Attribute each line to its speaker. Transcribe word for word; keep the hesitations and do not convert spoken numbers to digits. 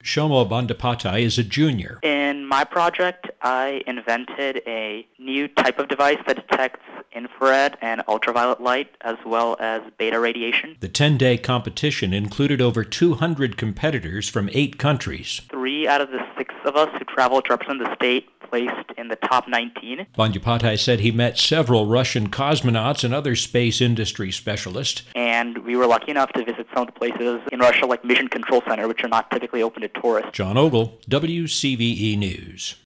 Speaker 1: Shomo Bandapattai is a junior.
Speaker 2: In my project, I invented a new type of device that detects infrared and ultraviolet light, as well as beta radiation.
Speaker 1: The ten-day competition included over two hundred competitors from eight countries.
Speaker 2: Three out of the six of us who traveled to represent the state placed in the top nineteen.
Speaker 1: Bandapattai said he met several Russian cosmonauts and other space industry specialists.
Speaker 2: And we were lucky enough to visit some of the places in Russia like Mission Control Center, which are not typically open to tourists.
Speaker 1: John Ogle, W C V E News.